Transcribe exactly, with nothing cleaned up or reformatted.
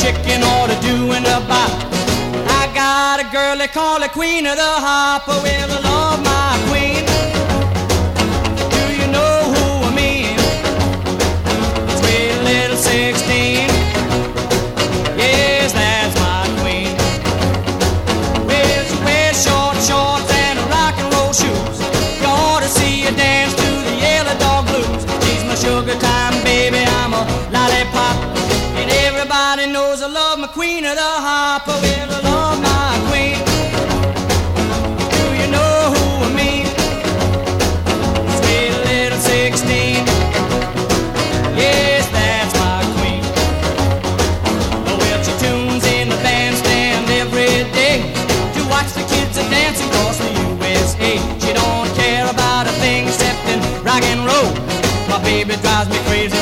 chicken or to doing the bop. I got a girl they call the queen of the hop. Well, I love my queen. Do you know who I mean? Sweet little sixteen. Yes, that's my queen. Well, she wears short shorts and rock and roll shoes. You ought to see her dance to the Yellow Dog Blues. She's my sugar time baby, I'm a lollipop. And everybody knows I love my queen of the hop. Well, I love my queen. Do you know who I mean? Sweet little sixteen. Yes, that's my queen. Well, she tunes in the bandstand every day to watch the kids a dancing across the U S A. She don't care about a thing except in rock and roll. My baby drives me crazy